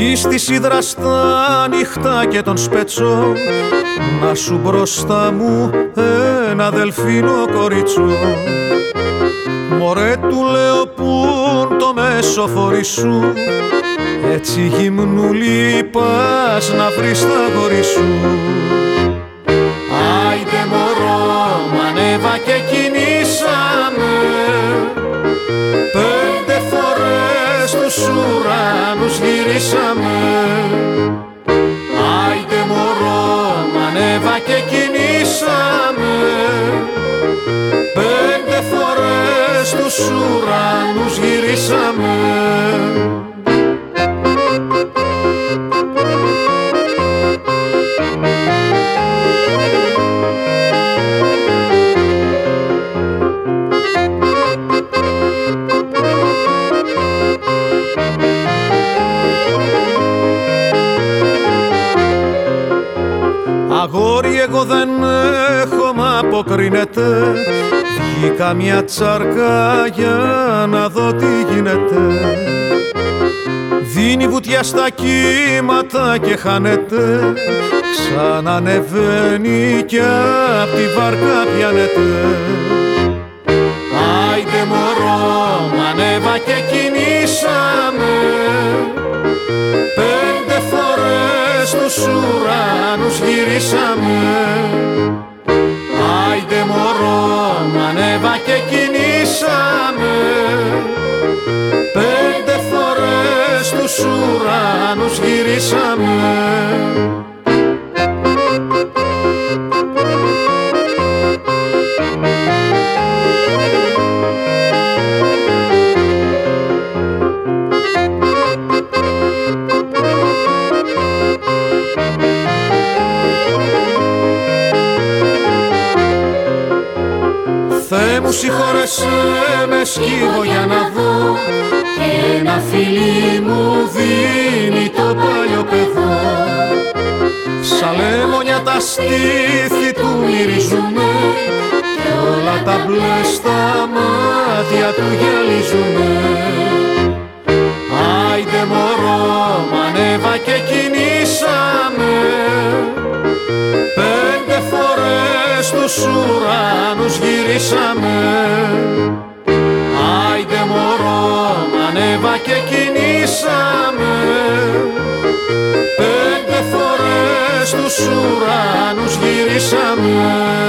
Εις τη σίδρα στα νυχτά και τον σπέτσο, να σου μπροστά μου ένα δελφίνο κορίτσο. Μωρέ του λέω πουν το μέσοφορί σου, έτσι γυμνούλη πας να βρεις τα γόρι σου. Άιντε μωρό μ' ανέβα και κινήσαμε, 5 φορές τους ουρανούς γυρίσαμε. Άιντε μωρό μ' ανέβα και κινήσαμε, 5 φορές τους ουρανούς γυρίσαμε. Αγόρι εγώ δεν έχω μ' αποκρίνεται, βγήκα μια τσάρκα για να δω τι γίνεται. Δίνει βουτιά στα κύματα και χάνεται, ξανανεβαίνει κι απ' τη βάρκα πιάνεται. Άιντε μωρό μ' ανέβα και κινήσαμε, 5 φορές τους ουρανούς γυρίσαμε. Άιντε μωρό μ' ανέβα και κινήσαμε, 5 φορές τους ουρανούς γυρίσαμε. Θεέ μου συγχώρεσέ με, σκύβω για να δω, και ένα φιλί μου δίνει το παλιό παιδό. Σαν λεμόνια τα στήθη του μυρίζουνε, και όλα τα μπλε στα μάτια του γυαλίζουνε. Άιντε μωρό μ' ανέβα και κινήσαμε, 5 φορές τους ουρανούς γυρίσαμε. Άιντε μωρό μ' ανέβα και κινήσαμε, 5 φορές τους ουρανούς γυρίσαμε.